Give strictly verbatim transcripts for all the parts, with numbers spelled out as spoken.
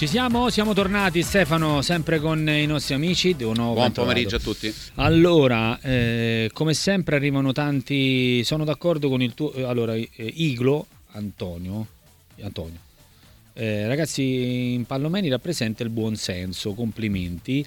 Ci siamo? Siamo tornati, Stefano, sempre con i nostri amici. Buon Buon pomeriggio a tutti. Allora, eh, come sempre arrivano tanti. Sono d'accordo con il tuo. Allora, eh, Iglo Antonio. Antonio. Eh, ragazzi, in Pallomeni rappresenta il buon senso. Complimenti.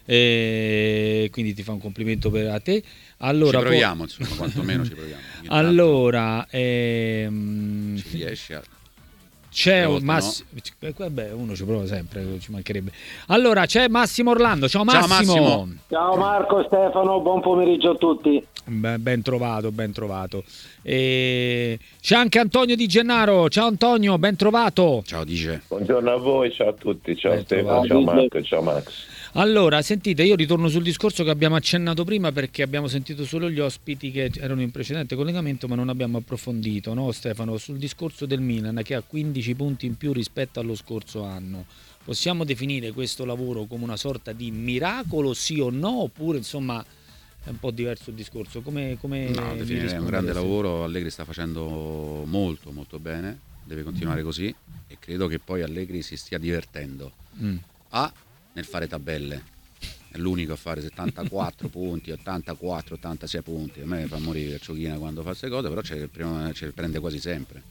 Eh, quindi ti fa un complimento per a te. Allora, ci proviamo, poi... insomma, quantomeno ci proviamo. Allora, ehm... ci riesce a... C'è un Massimo, no? Vabbè, uno ci prova sempre, ci mancherebbe. Allora c'è Massimo Orlando, ciao Massimo. Ciao Massimo. Ciao Marco, Stefano, buon pomeriggio a tutti. Ben, ben trovato, ben trovato. E... C'è anche Antonio Di Gennaro, ciao Antonio, ben trovato. Ciao Dice. Buongiorno a voi, ciao a tutti, ciao ben Stefano, trovato. ciao Marco, ciao Max. Allora, sentite, io ritorno sul discorso che abbiamo accennato prima perché abbiamo sentito solo gli ospiti che erano in precedente collegamento, ma non abbiamo approfondito, no Stefano, sul discorso del Milan che ha quindici punti in più rispetto allo scorso anno. Possiamo definire questo lavoro come una sorta di miracolo, sì o no? Oppure, insomma, è un po' diverso il discorso? Come, come no, definirei un grande lavoro, Allegri sta facendo molto, molto bene, deve continuare mm. così e credo che poi Allegri si stia divertendo. Mm. A nel fare tabelle, è l'unico a fare settantaquattro punti, ottantaquattro, ottantasei punti. A me fa morire Ciochina quando fa queste cose, però ce le, ce le prende quasi sempre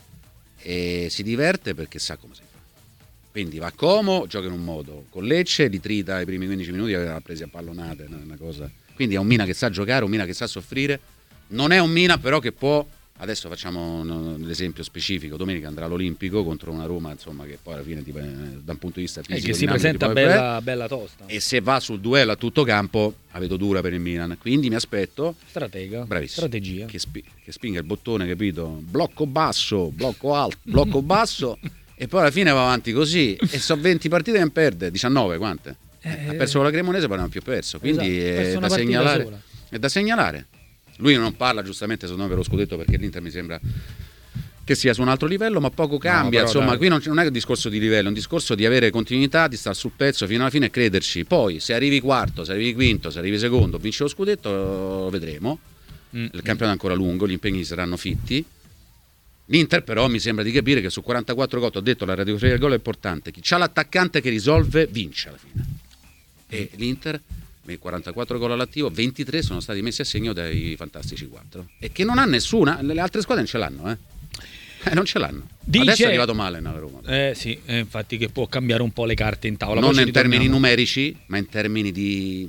e si diverte perché sa come si fa. Quindi va a Como, gioca in un modo, con Lecce li trita i primi quindici minuti, aveva presi a pallonate, una cosa. Quindi è un Mina che sa giocare, un Mina che sa soffrire, non è un Mina però che può. Adesso facciamo l'esempio specifico, domenica andrà all'Olimpico contro una Roma, insomma, che poi alla fine tipo, da un punto di vista fisico e che si presenta bella, bella tosta, e se va sul duello a tutto campo la vedo dura per il Milan, quindi mi aspetto stratega, bravissimo, strategia che, spi- che spinga il bottone, capito? Blocco basso, blocco alto, blocco basso e poi alla fine va avanti così e so venti partite che perde, diciannove quante? Eh, ha perso con la Cremonese, poi non ha più perso, quindi esatto, è, da segnalare, è da segnalare. Lui non parla giustamente secondo me per lo scudetto perché l'Inter mi sembra che sia su un altro livello, ma poco cambia, no, insomma dai. Qui non, non è un discorso di livello, è un discorso di avere continuità, di stare sul pezzo fino alla fine e crederci. Poi se arrivi quarto, se arrivi quinto, se arrivi secondo, vinci lo scudetto, vedremo. Mm. Il campionato è ancora lungo, gli impegni saranno fitti. L'Inter però mi sembra di capire che su quarantaquattro gol, ho detto la radiografia del gol è importante, chi c'ha l'attaccante che risolve vince alla fine. E l'Inter quarantaquattro gol all'attivo, ventitré sono stati messi a segno dai fantastici quattro e che non ha nessuna, le altre squadre non ce l'hanno, eh, eh non ce l'hanno. Dice, adesso è arrivato male nella Roma, eh sì, eh, infatti che può cambiare un po' le carte in tavola, non in termini numerici ma in termini di,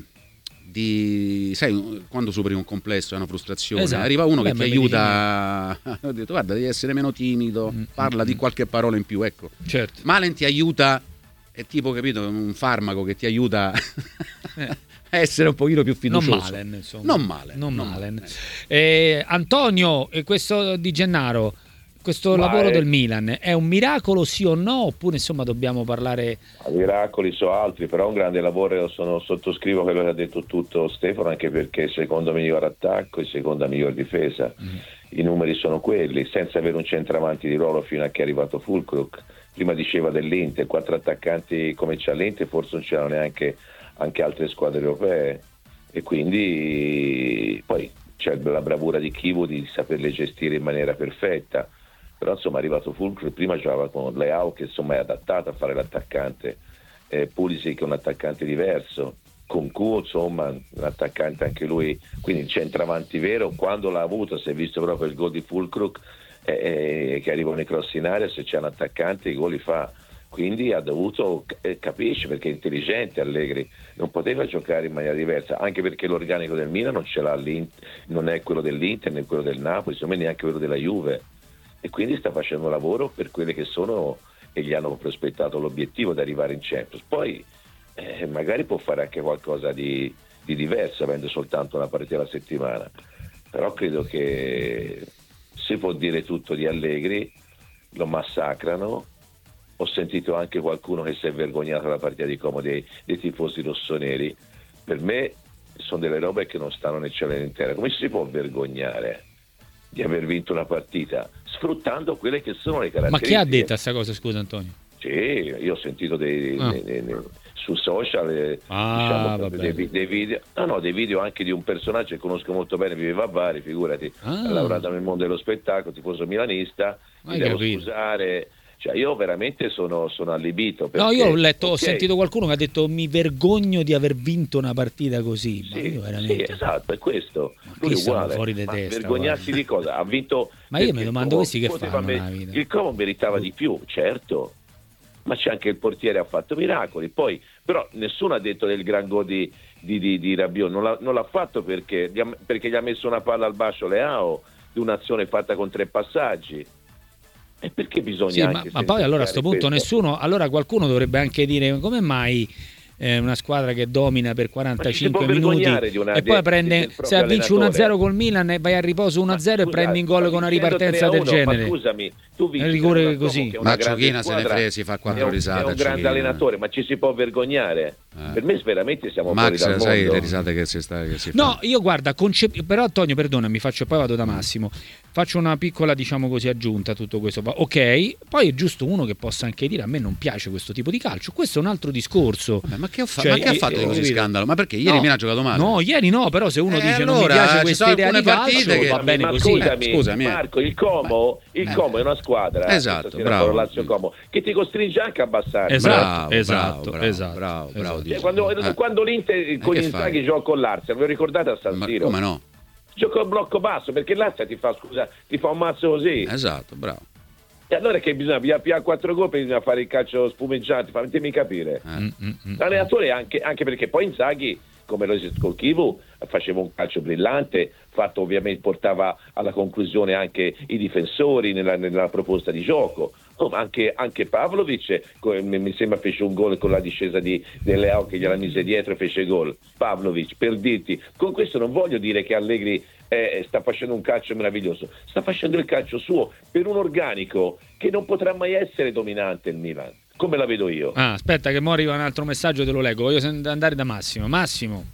di sai, quando superi un complesso è una frustrazione, esatto. Arriva uno Beh, che ti aiuta, ho detto guarda devi essere meno timido, mm, parla mm, di qualche parola in più, ecco, certo. Malen ti aiuta, è tipo, capito, un farmaco che ti aiuta eh. essere un pochino più fiducioso. Non male, insomma. Non male. Non non male. male. Eh, Antonio, questo Di Gennaro, questo Ma lavoro è... del Milan è un miracolo sì o no? Oppure insomma dobbiamo parlare... Miracoli so altri, però un grande lavoro, sono, sottoscrivo quello che ha detto tutto Stefano, anche perché il secondo miglior attacco, il secondo miglior difesa. Mm. I numeri sono quelli, senza avere un centravanti di ruolo fino a che è arrivato Fulkrug. Prima diceva dell'Inter, quattro attaccanti come c'ha l'Inter, forse non c'erano neanche anche altre squadre europee, e quindi poi c'è la bravura di Chivo di saperle gestire in maniera perfetta, però insomma è arrivato Fulcro, prima giocava con Leao che insomma è adattato a fare l'attaccante, eh, Pulisic che è un attaccante diverso, con Kuo insomma un attaccante anche lui, quindi il centravanti vero quando l'ha avuto, si è visto proprio il gol di Fulkrug eh, eh, che arrivano i cross in area, se c'è un attaccante i gol li fa. Quindi ha dovuto, eh, capisce perché è intelligente Allegri, non poteva giocare in maniera diversa, anche perché l'organico del Milan non ce l'ha, non è quello dell'Inter né quello del Napoli, insomma neanche quello della Juve, e quindi sta facendo lavoro per quelle che sono e gli hanno prospettato l'obiettivo di arrivare in Champions. Poi eh, magari può fare anche qualcosa di, di diverso avendo soltanto una partita alla settimana, però credo che si può dire tutto di Allegri, lo massacrano. Ho sentito anche qualcuno che si è vergognato della partita di Como dei, dei tifosi rossoneri. Per me sono delle robe che non stanno nel cielo né in terra. Come si può vergognare di aver vinto una partita sfruttando quelle che sono le caratteristiche? Ma chi ha detto questa cosa, scusa Antonio? Sì, io ho sentito dei, ah. dei, dei, dei, su social eh, ah, diciamo, dei, dei video, no, no, dei video anche di un personaggio che conosco molto bene, viveva a Bari, figurati, ah. ha lavorato nel mondo dello spettacolo, tifoso milanista, mi devo scusare. Cioè io veramente sono, sono allibito. Perché, no, io ho letto, okay, ho sentito qualcuno che ha detto mi vergogno di aver vinto una partita così. Sì, ma io veramente... sì, esatto, è questo. Ma Lui qui stiamo uguale. fuori di Ma testa, vergognarsi guarda. di cosa? Ha vinto. Ma io mi perché domando il questi che Como poteva fanno me- nella vita. Il Como meritava di più, certo. Ma c'è anche il portiere, ha fatto miracoli. Poi, però, nessuno ha detto del gran gol di, di, di, di Rabiot. Non l'ha, non l'ha fatto perché gli, ha, perché gli ha messo una palla al bascio Leao di un'azione fatta con tre passaggi. E perché bisogna Sì, anche ma, ma poi allora a sto punto questo? nessuno, allora qualcuno dovrebbe anche dire come mai eh, una squadra che domina per quarantacinque minuti di una, e poi di, prende, di se vinci uno a zero col Milan e vai a riposo uno a zero e scusa, prendi in gol con una ripartenza del genere. Ma scusami, tu vinci È rigore una così. che è una Ma grande Giochina se ne squadra, frega, si fa quattro è un, risate. è un grande Giochina. allenatore, ma ci si può vergognare. Eh. Per me veramente siamo Max, fuori dal sai mondo. le risate che si sta che si No, fa? io guarda, concep- però Antonio, perdonami, faccio poi vado da Massimo. Faccio una piccola, diciamo così, aggiunta a tutto questo. Ok, poi è giusto uno che possa anche dire a me non piace questo tipo di calcio. Questo è un altro discorso. Vabbè, ma che, ho fa- Cioè, ma che ha eh, fatto di eh, così capito? scandalo? Ma perché ieri No, Milan ha giocato male? No, ieri no, però se uno Eh, dice non allora, mi piace ci questa sono idea di alcune calcio, partite che- va bene ma così. scusami, Scusami, eh. Marco, il Como, il Eh. Como è una squadra Esatto, stasera bravo. con Lazio Como che ti costringe anche a abbassare. Esatto, Bravo, esatto, bravo, esatto, bravo, esatto. bravo, Cioè, Dio. quando, Eh. quando l'Inter con che Inzaghi fai? gioca con l'Arsenal, ve lo ricordate a San Ma Siro? come no? Gioca al blocco basso perché l'Arsenal ti fa, scusa, ti fa un mazzo così. Esatto, bravo. E allora che bisogna via via quattro gol, bisogna fare il calcio spumeggiante, fatemi capire. Eh. Mm, mm, mm. L'allenatore anche, anche perché poi Inzaghi, come lo dice col Kivu, faceva un calcio brillante, fatto ovviamente portava alla conclusione anche i difensori nella, nella proposta di gioco. Oh, ma anche, anche Pavlovic co- mi mi sembra fece un gol con la discesa di De Leao che gliela mise dietro e fece gol. Pavlovic, per dirti, con questo non voglio dire che Allegri eh, sta facendo un calcio meraviglioso, sta facendo il calcio suo per un organico che non potrà mai essere dominante il Milan, come la vedo io. Ah, aspetta che mo arriva un altro messaggio, te lo leggo. Voglio sen- andare da Massimo. Massimo.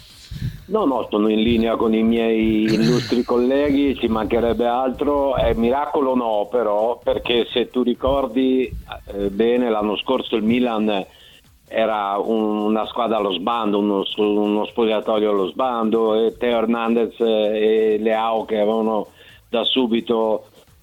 No, no, sono in linea con i miei illustri colleghi, ci mancherebbe altro, è miracolo no però, perché se tu ricordi eh, bene l'anno scorso il Milan era un- una squadra allo sbando, uno, uno spogliatoio allo sbando, e Teo Hernandez e Leao che avevano da subito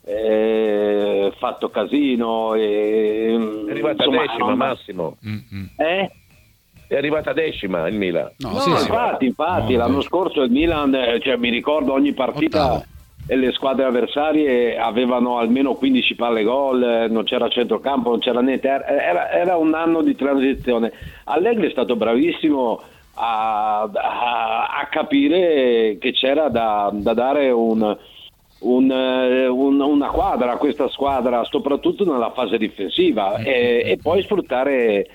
eh, fatto casino. E, È arrivata insomma, decima, non- Massimo. Mm, mm. Eh? È arrivata decima il Milan. No, No, sì, sì. infatti, infatti No, l'anno no. scorso il Milan, eh, cioè, mi ricordo ogni partita Ottavo. e le squadre avversarie avevano almeno quindici palle gol, eh, non c'era centrocampo, non c'era niente, era, era un anno di transizione. Allegri è stato bravissimo a, a- a capire che c'era da, da dare un, un, eh, un- una quadra a questa squadra, soprattutto nella fase difensiva, e, e poi sfruttare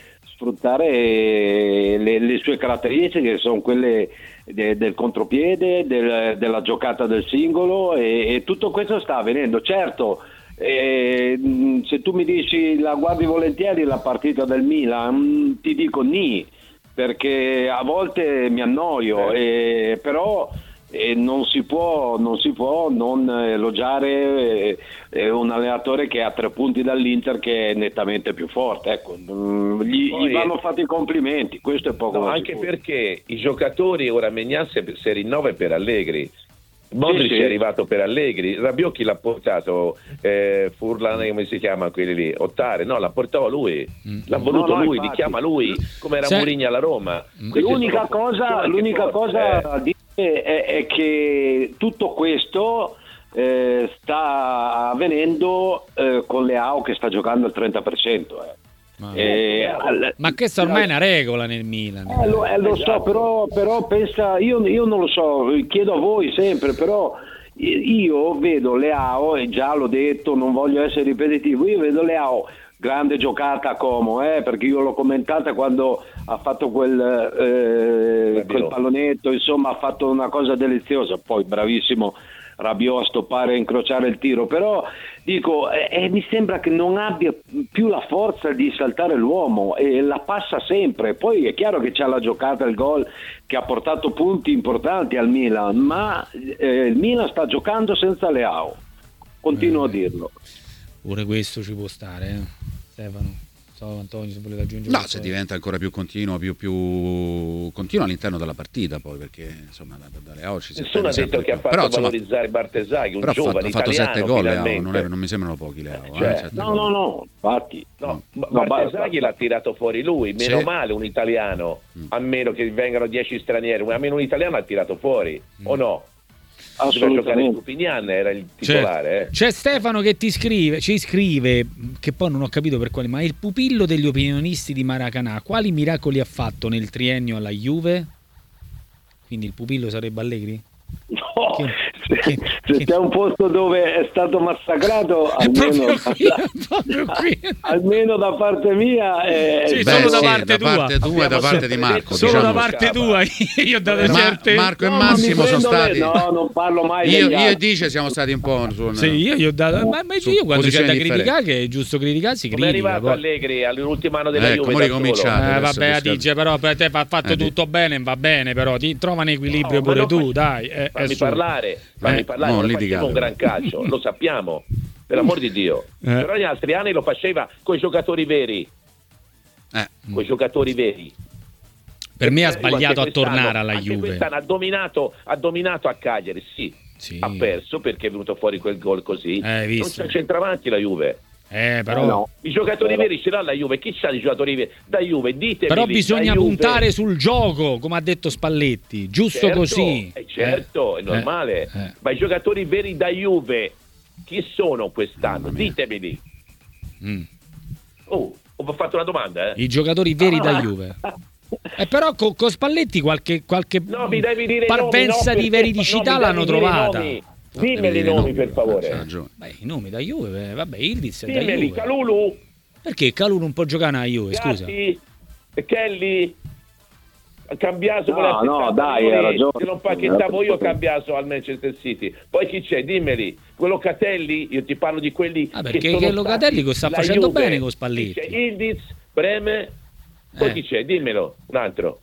sfruttare le, le sue caratteristiche, che sono quelle de- del contropiede, del- della giocata del singolo, e, e tutto questo sta avvenendo. Certo, eh, mh, se tu mi dici la guardi volentieri la partita del Milan, mh, ti dico ni, perché a volte mi annoio, e, però e non si può non si può non elogiare eh, eh, un allenatore che ha tre punti dall'Inter, che è nettamente più forte, ecco. Mm, gli, Poi- gli vanno fatti i complimenti, questo è poco No, ma anche sicuro. perché i giocatori ora Maignan se, se rinnova è per Allegri. Modric Sì, sì. è arrivato per Allegri, Rabiot chi l'ha portato? Eh, Furlan, come si chiama quelli lì? Ottare, no, l'ha portato lui, l'ha voluto No, no, lui, infatti. li chiama lui, come era Se- Mourinho alla Roma. Questo è L'unica troppo- cosa, anche l'unica forte, cosa eh. da dire è, è che tutto questo eh, sta avvenendo eh, con Leao che sta giocando al trenta per cento. Eh. Ma, Eh, al- ma questa ormai è una regola nel Milan. Eh, lo, eh, lo so, Esatto. però, però pensa, io, io non lo so, chiedo a voi sempre, però io vedo Leao, e già l'ho detto, non voglio essere ripetitivo, io vedo Leao, grande giocata a Como, eh, perché io l'ho commentata quando ha fatto quel, eh, quel pallonetto, insomma ha fatto una cosa deliziosa, poi bravissimo Rabiot a stoppare e incrociare il tiro, però dico eh, eh, mi sembra che non abbia più la forza di saltare l'uomo e la passa sempre. Poi è chiaro che c'ha la giocata, il gol che ha portato punti importanti al Milan, ma eh, il Milan sta giocando senza Leao, continuo Eh, a dirlo. Pure questo ci può stare, eh, Stefano. so Antonio se volete aggiungere. No, se diventa ancora più continuo, più, più continuo all'interno della partita poi, perché insomma da, da Leao ci si nessuno ha detto che ha fatto però, insomma, valorizzare Bartesaghi, un però giovane ha fatto, italiano, sette gol finalmente. Leao, non, è, non mi sembrano pochi Leao, Cioè, eh, sette No, gol. no, no, infatti. No, No, Bartesaghi basta. l'ha tirato fuori lui, meno Sì. male un italiano, Mm. a meno che vengano dieci stranieri, almeno un italiano l'ha tirato fuori, Mm. o no? Doveva giocare Assolutamente. Stupinian, era il titolare. C'è, eh. c'è Stefano che ti scrive, ci scrive, che poi non ho capito per quale, ma il pupillo degli opinionisti di Maracanã, quali miracoli ha fatto nel triennio alla Juve? Quindi il pupillo sarebbe Allegri? No, Che- se, che- se che- c'è un posto dove è stato massacrato, È almeno, proprio qui, è proprio qui. almeno da parte mia, è, Sì, è solo Beh, da sì, parte da tua. parte tua e da parte di Marco, Solo da diciamo. parte tua, io ho dato Ma- certe... Marco e No, ma mi Massimo sono prendo le- stati No, non parlo mai io, degli io e altri. Dice siamo stati un po' su Sì, io gli ho dato... Ma, ma su io quando c'è da posizioni criticare, che è giusto criticare, si Come è critica. arrivato poi. Allegri all'ultimo anno della Ecco, Juve mo da ricominciate. solo? Eh, adesso vabbè, questo- dice però per te ha fatto Eh, di- tutto bene, va bene, però ti trova un equilibrio No, ma pure non tu, fa- dai. eh, è Fammi su. parlare, fammi Eh, parlare, non non litigate. faceva un gran calcio, lo sappiamo, per l'amor di Dio. Eh. Però negli altri anni lo faceva con i giocatori veri, eh, con i giocatori veri. Per me ha Anche sbagliato a quest'anno- tornare alla anche Juve. quest'anno ha dominato, ha dominato a Cagliari, sì. Sì. Ha perso perché è venuto fuori quel gol così. Eh, hai non visto? c'è centravanti la Juve. Eh, però, Eh, no. I giocatori Però- veri ce l'ha la Juve. Chi c'ha i giocatori veri? Da Juve, ditemi. però bisogna da Juve. puntare sul gioco, come ha detto Spalletti, giusto Certo, così. eh, certo, Eh, è normale. eh, eh. Ma i giocatori veri da Juve, chi sono quest'anno? Mamma mia. Ditemeli. Mm. Oh, ho fatto una domanda, eh? I giocatori veri da Ah. Juve. Eh, però con, con Spalletti qualche, qualche No, mi devi dire i parvenza nomi, no, di perché- veridicità no, mi l'hanno devi dire i trovata. nomi. devi Dimmeli i dire nomi, per c'ha favore. ragione. Beh, i nomi da Juve, eh, vabbè, Ildiz è da Dimmeli, Juve. Calulu, Perché Calù non può giocare a Juve, scusa? Gatti, Kelly, Cambiaso. No, con la no, settanta dai, milioni, hai ragione. se non pacchettavo io Cambiaso al Manchester City. Poi chi c'è? Dimmeli. Quello Catelli, io ti parlo di quelli Ah, perché che sono che Locatelli stati sta la facendo Juve. bene con Spalletti. Chi c'è? Ildiz, Breme, poi Eh. chi c'è? Dimmelo, un altro.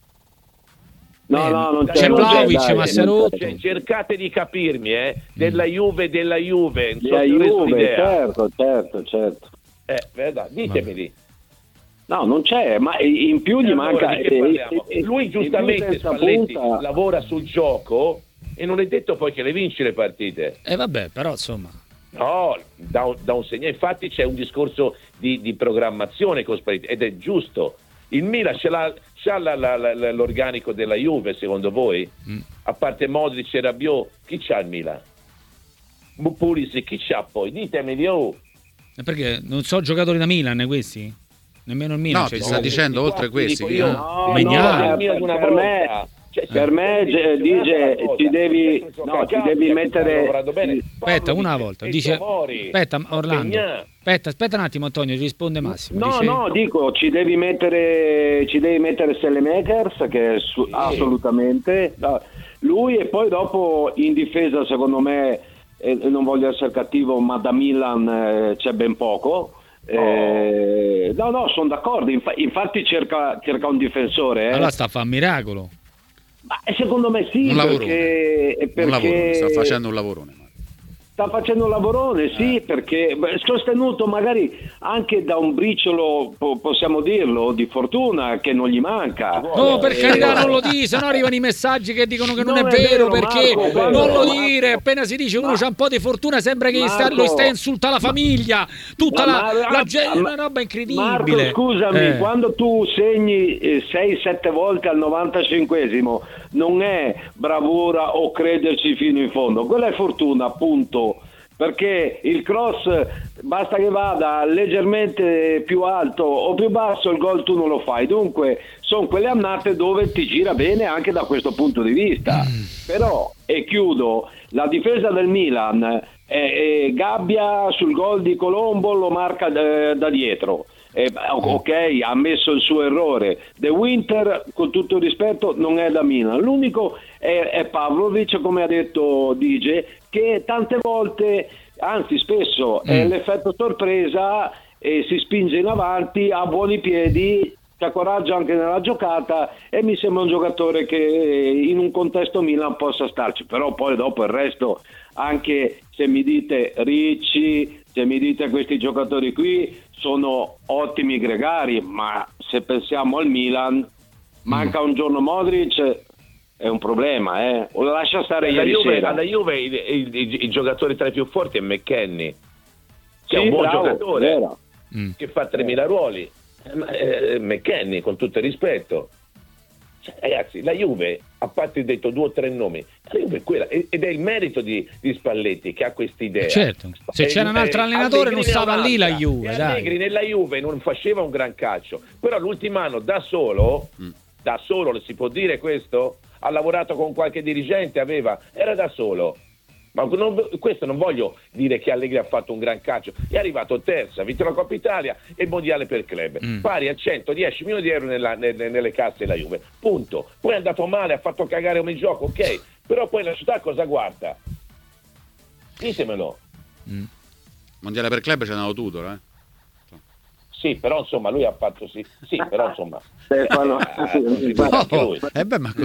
No, no, non C'è non Vlahovic, dai, ma non si è rotto. Cioè, cercate di capirmi, eh, della Juve, della Juve, non so La se ho reso Juve, l'idea. certo, certo, certo. Eh, vedo, ditemeli. No, non c'è, ma in più gli E allora, manca... di che eh, parliamo? eh, Lui in più giustamente senza Spalletti punta- lavora sul gioco e non è detto poi che le vinci le partite. Eh vabbè, però insomma. No, da un, da un segnale. Infatti c'è un discorso di, di programmazione con Spalletti ed è giusto. Il Milan ce l'ha, c'ha la- la- la- l'organico della Juve, secondo voi? Mm. A parte Modric e Rabiot, chi c'ha il Milan? Pulisic, chi c'ha poi? Ditemeli, oh. Eh, Perché non so giocatori da Milan questi? Nemmeno il Milan No, c'è ti il sta gioco. dicendo Qua oltre ti questi dico che- io, No, Magnani. no, il Milan per, una per me, volta. Cioè, per me dice dice, un'altra cosa. ci devi, Adesso no, ci Cacao, devi che mettere... stanno lavorando bene. Aspetta, Paolo una dice, volta. e Dice, Tomori, aspetta, Orlando. Pegnà. Aspetta, aspetta un attimo, Antonio, risponde Massimo. No, Dice- no, dico, ci devi mettere, ci devi mettere Sellemakers, che è su- assolutamente, no, lui, e poi dopo in difesa, secondo me, e non voglio essere cattivo, ma da Milan eh, c'è ben poco. Eh, no, no, sono d'accordo, infa- infatti cerca, cerca un difensore. Eh. Allora sta a fare un miracolo. Ma secondo me sì, Un lavorone. perché, perché Un lavorone, sta facendo un lavorone. Marco. sta facendo un lavorone, sì, perché beh, sostenuto magari anche da un briciolo, po- possiamo dirlo, di fortuna che non gli manca. No, per Eh, carità, no. non lo dici, sennò arrivano i messaggi che dicono che non, Non è è vero, vero, perché Marco, non Marco, lo Marco. dire, appena si dice uno Ma- c'ha un po' di fortuna sembra che gli sta, Marco, lo sta insulta la famiglia, tutta Ma- la, ma- la gente, ma- una roba incredibile. Marco, scusami, Eh. quando tu segni sei sette volte al novantacinquesimo non è bravura o crederci fino in fondo, quella è fortuna, appunto. Perché il cross basta che vada leggermente più alto o più basso, il gol tu non lo fai. Dunque sono quelle annate dove ti gira bene anche da questo punto di vista. Però, e chiudo, la difesa del Milan, eh, eh, Gabbia sul gol di Colombo lo marca eh, da dietro. Eh, ok, ha ammesso il suo errore. De Winter, con tutto il rispetto, non è da Milan. L'unico è, è Pavlovic, come ha detto Dice, che tante volte, anzi spesso, è Mm. l'effetto sorpresa e si spinge in avanti, ha buoni piedi, c'ha coraggio anche nella giocata e mi sembra un giocatore che in un contesto Milan possa starci. Però poi dopo il resto, anche se mi dite Ricci, se mi dite questi giocatori qui, sono ottimi gregari, ma se pensiamo al Milan, manca un giorno Modric, è un problema, eh. O lascia stare alla ieri Juve, sera. alla Juve il, il, il, il giocatore tra i più forti è McKennie, che Sì, è un buon bravo, giocatore, vero. mm. che fa tremila ruoli. Eh, McKennie, con tutto il rispetto. Cioè, ragazzi, la Juve, a parte il detto due o tre nomi, la Juve è quella, ed è il merito di, di Spalletti che ha questa idea. Certo, se c'era un altro allenatore non stava lì la Juve, e dai. Allegri nella Juve non faceva un gran calcio, però l'ultimo anno da solo, mm. da solo, si può dire questo? Ha lavorato con qualche dirigente, aveva, era da solo. Ma non, questo non voglio dire che Allegri ha fatto un gran calcio, è arrivato terza, ha vinto la Coppa Italia e il mondiale per club, mm. pari a centodieci milioni di euro nella, nelle, nelle casse della Juve, punto. Poi è andato male, ha fatto cagare ogni gioco, ok, però poi la città cosa guarda? Ditemelo. Mm. Mondiale per club c'è andato Tudor, eh? Sì, però insomma lui ha fatto sì, sì però insomma Stefano, no, eh beh, ma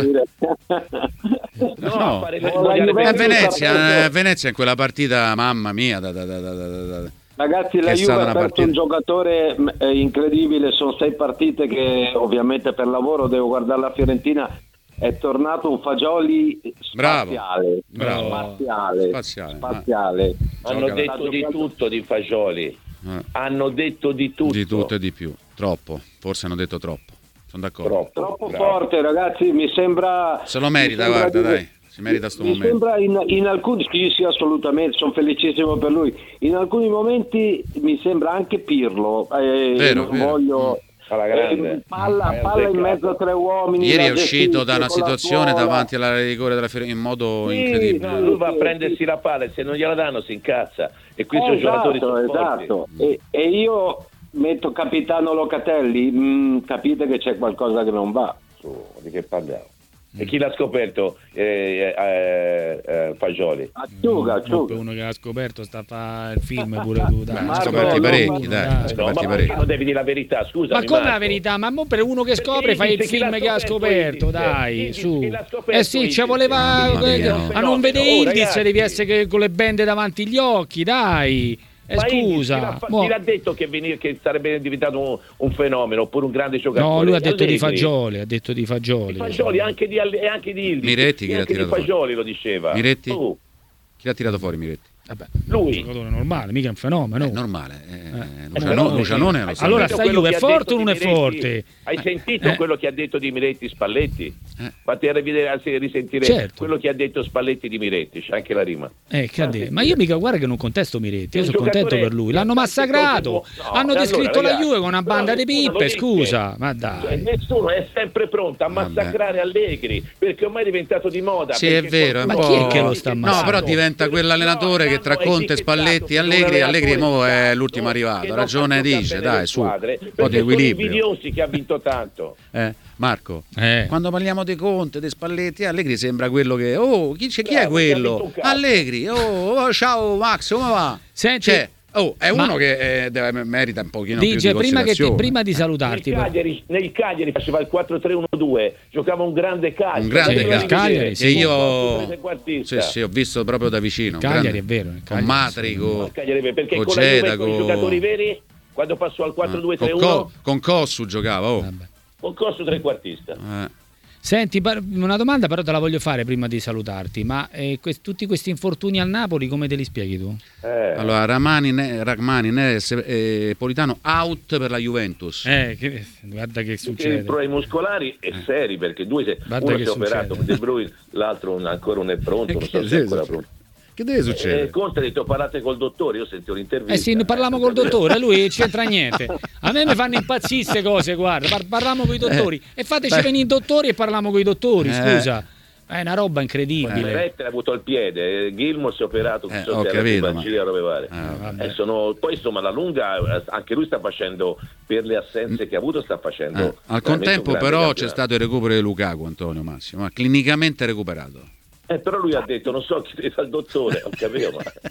no, no. Fare il No, mondiale per a club. Venezia, a Venezia in quella partita, mamma mia, da, da, da, da, da. Ragazzi, la Juve ha perso un giocatore eh, incredibile, sono sei partite che ovviamente per lavoro devo guardare la Fiorentina, è tornato un Fagioli spaziale, bravo, spaziale, spaziale, spaziale. Hanno detto di tutto di Fagioli. Eh. Hanno detto di tutto di tutto e di più, troppo, forse hanno detto troppo, sono d'accordo, troppo, troppo forte, ragazzi, mi sembra se lo merita, guarda, di... dai, si merita sto mi momento. Sembra in, in alcuni sì, sì, assolutamente, sono felicissimo per lui, in alcuni momenti mi sembra anche Pirlo, eh, vero, non vero. voglio alla grande. Eh, palla, palla in mezzo a tre uomini. Ieri è uscito da una situazione davanti alla rigore della Fiorentina in modo sì, incredibile. No, lui va a prendersi la palla e se non gliela danno si incazza. E qui sono esatto, giocatori sono esatto. E, e io metto capitano Locatelli, mm, capite che c'è qualcosa che non va. Su, di che parliamo? E chi l'ha scoperto? Eh, eh, eh, Fagioli. Acciuga, Acciuga. Uno che l'ha scoperto sta a fare il film pure tu, dai. Ma scoperti parecchi, dai, dai. No, ma perché non devi dire la verità, scusa. Ma come la verità? Ma mo per uno che scopre fai il film che ha scoperto, dai, su. Eh sì, ci voleva a non vedere Ildiz, devi essere con le bende davanti agli occhi, dai. Eh, ma scusa, chi l'ha, chi l'ha detto che, venire, che sarebbe diventato un, un fenomeno oppure un grande giocatore? No, lui ha detto Allegri. di Fagioli, ha detto di Fagioli. Di Fagioli anche di, e anche di Ildiz. Miretti chi l'ha anche tirato di Fagioli fuori? Lo diceva. Miretti? Oh. Chi l'ha tirato fuori Miretti? Vabbè, lui un giocatore normale, mica un fenomeno. È normale. Eh, eh. Luciano, eh, Lucianone lo sa. Allora sta Juve è forte o non è forte? Hai sentito eh. quello che ha detto di Miretti Spalletti? Eh. Fatti rivedere, risentire certo. quello che ha detto Spalletti di Miretti, c'è anche la rima. Eh, che ha detto? Ma io mica guarda che non contesto Miretti, io sono contento per lui. L'hanno massacrato, no, hanno descritto allora, la Juve con una banda di pippe, scusa, ma Cioè, dai. nessuno è sempre pronto a massacrare Allegri perché ormai è diventato di moda. Sì, è vero. Ma po'... chi è che lo sta ammazzando? No, però diventa quell'allenatore no, che tra Conte, Spalletti e Allegri, Allegri mo è l'ultimo arrivato. Ragione dice, dai, su, un po' di equilibrio. Invidiosi che ha vinto tanto. Eh, Marco, eh. quando parliamo di Conte, di Spalletti, Allegri sembra quello che oh, chi, c'è, chi Bravo, è quello? Allegri, oh, oh, ciao Max, come va? Senti, cioè, oh, è uno ma... che eh, deve, merita un pochino dice, più di prima, che ti, considerazione. prima di salutarti, nel Cagliari, nel Cagliari faceva il quattro tre uno due, giocava un grande calcio. Un grande sì, calcio. Cagliari, sì. E io sì, sì, ho visto proprio da vicino. Cagliari è vero. Con Matrico, perché con con la Juve, Geda, con i giocatori veri, quando passò al quattro due tre uno, con, Co- con Cossu giocava. Oh. Con Cossu trequartista. Eh. Senti, una domanda però te la voglio fare prima di salutarti, ma eh, que- tutti questi infortuni al Napoli come te li spieghi tu? Eh. Allora, Ramani, ne- Rachmani, Neres e Politano out per la Juventus. Eh, che, guarda che succede. I problemi muscolari e seri perché due se, guarda uno che si è operato, De Bruyne, l'altro un, ancora non è pronto, non so se è ancora pronto. Che deve succedere? Eh, Conte ha detto parlate col dottore, io sentivo l'intervista. Eh sì, ne parliamo col dottore, lui non c'entra niente. A me mi fanno impazzire queste cose, guarda, par- parliamo con i dottori eh, e fateci beh. venire i dottori e parliamo con i dottori, scusa. È una roba incredibile. Rette ha avuto il piede, Gilmour si è operato, eh, so ho capito, ma... eh, eh, sono... poi insomma la lunga anche lui sta facendo per le assenze che ha avuto sta facendo. Eh, al contempo però c'è stato il recupero di Lukaku, Antonio Massimo, ma clinicamente recuperato. Eh, però lui ha detto non so chi deve fare il dottore, ho capito,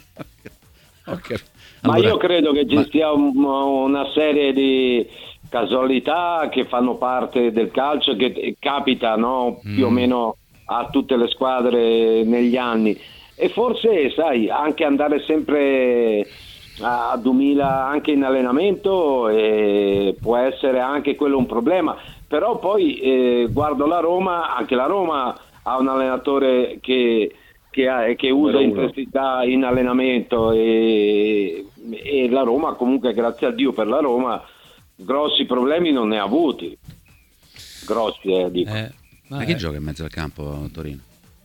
ma... okay. Allora, ma io credo che ci ma... sia un, una serie di casualità che fanno parte del calcio che capita, no? Mm. più o meno a tutte le squadre negli anni, e forse sai anche andare sempre a duemila anche in allenamento, e può essere anche quello un problema, però poi eh, guardo la Roma, anche la Roma ha un allenatore che, che, ha, che usa intensità in allenamento, e, e la Roma comunque, grazie a Dio per la Roma, grossi problemi non ne ha avuti, grossi eh, dico. Eh, ma chi gioca in mezzo al campo a Torino?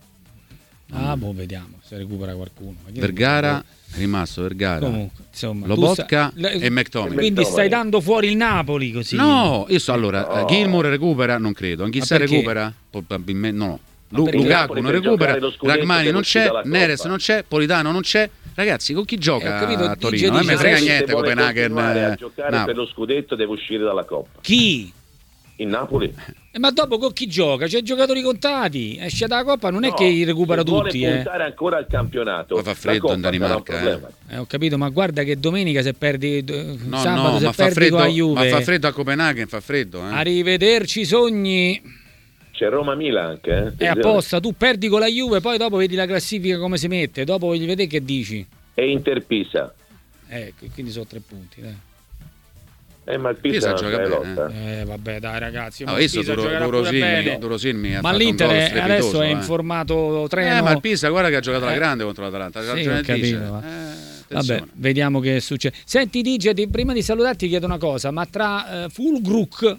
Ah, boh, vediamo se recupera qualcuno. Vergara è rimasto, Vergara. Comunque, insomma, Lobotka sta... e McTominay. Quindi stai dando fuori il Napoli così? No, io so, allora, no. Gilmour recupera, non credo. Anch'essa recupera? Probabilmente no. Lu- Lukaku non recupera, Ragmani non c'è, Neres non c'è, Politano non c'è. Ragazzi, con chi gioca eh, capito, a Torino? Non dice, mi frega se niente Copenaghen. A giocare no. per lo scudetto deve uscire dalla Coppa. Chi? In Napoli. Eh, ma dopo con chi gioca? C'è giocatori contati, esce dalla Coppa, non è no, che li recupera tutti. Vuole eh. puntare ancora al campionato. Ma fa freddo in Danimarca. Eh. Eh, ho capito, ma guarda che domenica se perdi no, sabato no, se ma perdi fa freddo, con la Juve. ma fa freddo a Copenaghen, fa freddo. Eh. Arrivederci sogni. C'è Roma-Milan anche. Eh? È apposta, tu perdi con la Juve, poi dopo vedi la classifica come si mette, dopo voglio vedere che dici. E Inter-Pisa. Eh, quindi sono tre punti, dai. Eh, ma il Pisa, Pisa gioca bene. lotta. Eh, vabbè, dai ragazzi. Ho visto Durosilmi. Ma l'Inter adesso è in eh. formato treno. Eh, ma il Pisa, guarda che ha giocato la Eh. grande contro l'Atalanta. Sì, ho capito, ma... eh, vabbè, vediamo che succede. Senti, D J, prima di salutarti chiedo una cosa, ma tra uh, Fulkrug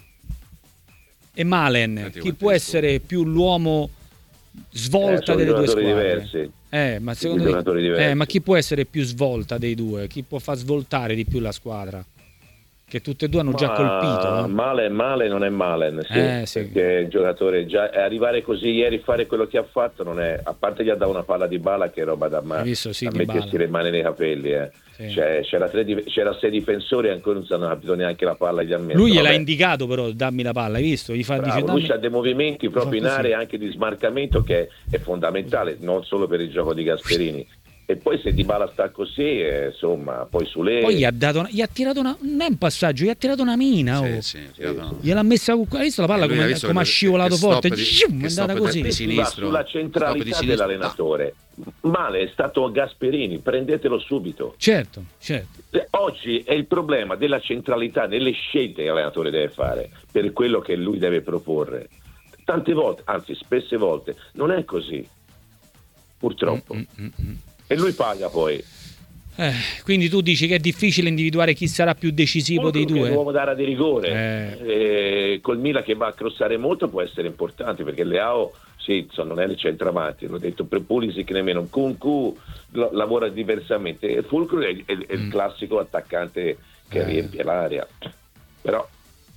e Malen, Senti, chi può essere più l'uomo svolta Eh, delle due giocatori squadre? diversi. Eh, ma secondo giocatori me, diversi. eh, ma chi può essere più svolta dei due? Chi può far svoltare di più la squadra? Che tutte e due hanno già Ma colpito. Eh? Male, male non è Malen, sì, Eh, sì. perché il giocatore già arrivare così ieri, fare quello che ha fatto, non è, a parte gli ha dato una palla di bala che è roba da, ma, Hai visto, sì, da di mettersi bala. le mani nei capelli, eh. Sì. Cioè, c'era, tre, di- c'era sei difensori e ancora non si hanno capito neanche la palla gli ha messo. Lui gliel'ha Vabbè. indicato però, dammi la palla, hai visto? Gli fa, Bravo, dice, lui dammi... ha dei movimenti proprio in Fa così. area anche di smarcamento che è fondamentale, non solo per il gioco di Gasperini. E poi se Dybala sta così, eh, insomma, poi sulle... Poi gli ha dato una, gli ha tirato una, non è un passaggio, gli ha tirato una mina. Sì, Oh. sì, tirato- Gliel'ha messa, hai visto la palla Eh, lui come, ha visto come ha che- scivolato che stop forte? di- Scium, che è andata stop così. di Va sinistro, sulla stop di centralità sinistro. dell'allenatore. Male è stato Gasperini, prendetelo subito. Certo, certo. Eh, Oggi è il problema della centralità nelle scelte che l'allenatore deve fare per quello che lui deve proporre. Tante volte, anzi spesse volte, non è così, purtroppo. Mm, mm, mm, mm. E lui paga poi. Eh, quindi tu dici che è difficile individuare chi sarà più decisivo dei Fulkrug è due? un uomo d'area di rigore. Eh. Eh, col Milan che va a crossare molto può essere importante, perché Leao sì, insomma, non è il centravanti, l'ho detto, per Pulisic nemmeno. Kunku lo- lavora diversamente. Fulkrug è, è- è il Mm. classico attaccante che Eh. riempie l'area. Però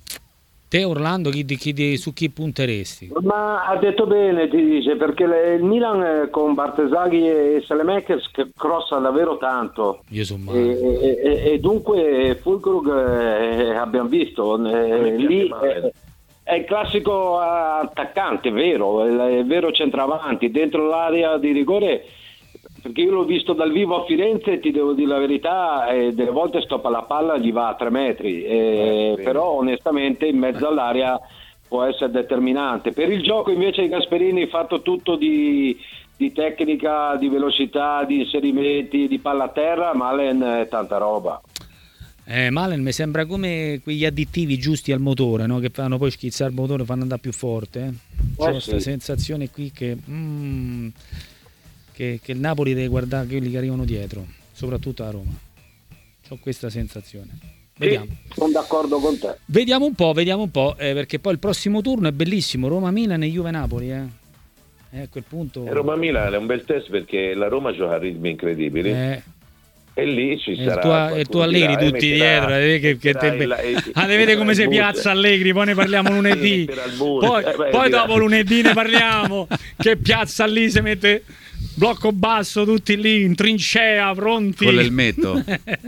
Te Orlando chi, chi, chi- su chi punteresti? Ma ha detto bene, ti dice, perché le- il Milan eh, con Bartesaghi e Selemakers che crossa davvero tanto. Io sono E, male. e- e- e dunque Fulkrug eh, abbiamo visto eh, mi piace lì male. è, è il classico attaccante, vero, è il vero centravanti dentro l'area di rigore, perché io l'ho visto dal vivo a Firenze e ti devo dire la verità, eh, delle volte stoppa la palla, gli va a tre metri, eh, sì. però onestamente in mezzo all'area può essere determinante. Per il gioco invece di Gasperini fatto tutto di, di tecnica, di velocità, di inserimenti, di palla a terra, Malen è tanta roba. Eh, Malen mi sembra come quegli additivi giusti al motore, no? Che fanno poi schizzare il motore, fanno andare più forte. Eh? C'ho Eh, questa sì. sensazione qui che, mm, che, che il Napoli deve guardare quelli che arrivano dietro, soprattutto a Roma. Ho questa sensazione. Vediamo. Sì, sono d'accordo con te. Vediamo un po', vediamo un po', eh, perché poi il prossimo turno è bellissimo, Roma-Milan e Juve-Napoli. Eh. Eh, a quel punto... E Roma-Milan è un bel test perché la Roma gioca a ritmi incredibili. Eh, E lì ci e sarà il tuo, e il tuo Allegri qualcuno tutti dirà, dietro, eh, eh, che, che te... metterà il- il- ah, vedete come si il bus. piazza Allegri, poi ne parliamo lunedì, metterà il bus. poi, Eh, beh, poi dirà- dopo lunedì ne parliamo, che piazza lì, si mette blocco basso, tutti lì in trincea, pronti. Con l'elmetto.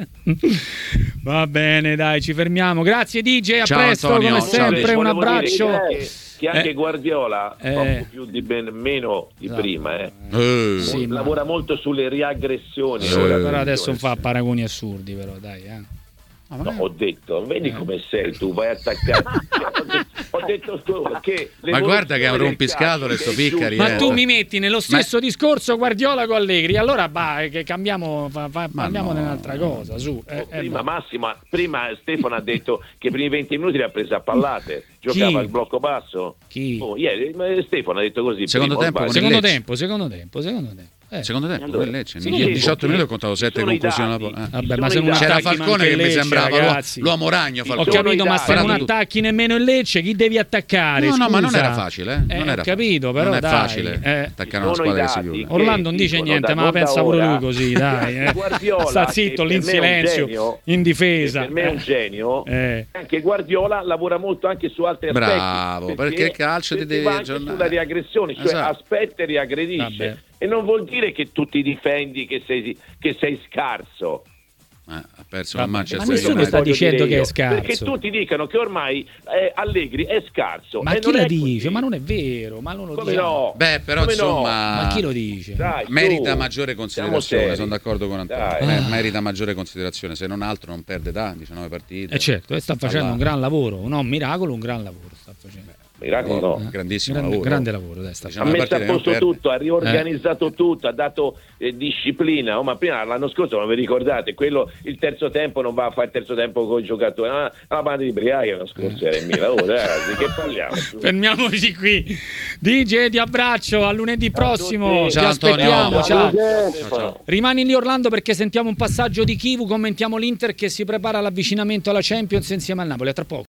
Va bene, dai, ci fermiamo. Grazie D J, a Ciao, presto Antonio. come Ciao. sempre, un Volevo dire abbraccio. che anche, che anche Eh. Guardiola Eh. poco più di ben, meno di Esatto. prima, eh. Eh. Sì, ma- lavora molto sulle riaggressioni. Sì. ora. Però adesso non fa paragoni assurdi, però dai, eh. No, ho detto, vedi come sei tu, vai a attaccare. Cioè, ho, detto, ho ho detto che ma guarda che è un rompiscatole sto Piccari. Ma eh. tu mi metti nello stesso Ma... discorso Guardiola con Allegri, allora bah, che cambiamo, fa, fa, parliamo di no. un'altra cosa. Su. Eh, prima eh, Massimo, prima Stefano ha detto che i primi venti minuti li ha presi a pallate, giocava Chi? il blocco basso. Chi? Oh, ieri Stefano ha detto così. Secondo prima, tempo, secondo tempo, secondo tempo, secondo tempo. Eh. Secondo te, allora, il Lecce, sì, in diciotto sì, minuti ho contato sette conclusioni alla eh. Vabbè, ma se non c'era Falcone che mi sembrava ragazzi. l'uomo ragno. Falcone. Ho capito, ma se non attacchi nemmeno il Lecce, chi devi attaccare? No, Scusa. no, ma non era facile, eh? Non eh, era ho capito, però non è dai, facile eh. attaccare una squadra che si chiude. Orlando non dice niente, ma la pensa pure lui così, dai. Eh. Guardiola, sta zitto lì in silenzio, genio, in difesa. Per me è un genio. Eh. Anche Guardiola lavora molto anche su altri aspetti. Bravo, perché, perché il calcio ti deve aggiornare. Sulla riaggressione, cioè esatto. aspetta e riaggredisce. Vabbè. E non vuol dire che tu ti difendi, che sei, che sei scarso. Eh, ha perso la Manchester ma nessuno sta dicendo che è scarso, perché tutti dicono che ormai eh, Allegri è scarso. Ma e chi non lo è dice? così. Ma non è vero, ma non lo Come dice. No? Beh, però Come insomma, no? Ma chi lo dice? Dai, merita tu. maggiore considerazione. Sono d'accordo con Antonio. Ah. Merita maggiore considerazione, se non altro non perde da diciannove partite. E eh certo, e sta facendo allora. un gran lavoro, no, un miracolo, un gran lavoro sta facendo. Miracolo no, eh, grandissimo grande, lavoro. Grande lavoro dai, sta ha messo a posto tutto, ha riorganizzato eh. tutto, ha dato eh, disciplina. Oh, ma prima l'anno scorso non vi ricordate, quello il terzo tempo non va a fare il terzo tempo con i giocatori, ah, la banda di Briaia l'anno scorso era il mio lavoro, ragazzi, che parliamo? Fermiamoci qui. D J, ti abbraccio, a lunedì prossimo. Ciao, ti aspettiamo. ciao. Ciao. Ciao, ciao. Rimani lì Orlando perché sentiamo un passaggio di Chivu, commentiamo l'Inter che si prepara all'avvicinamento alla Champions insieme al Napoli. A tra poco.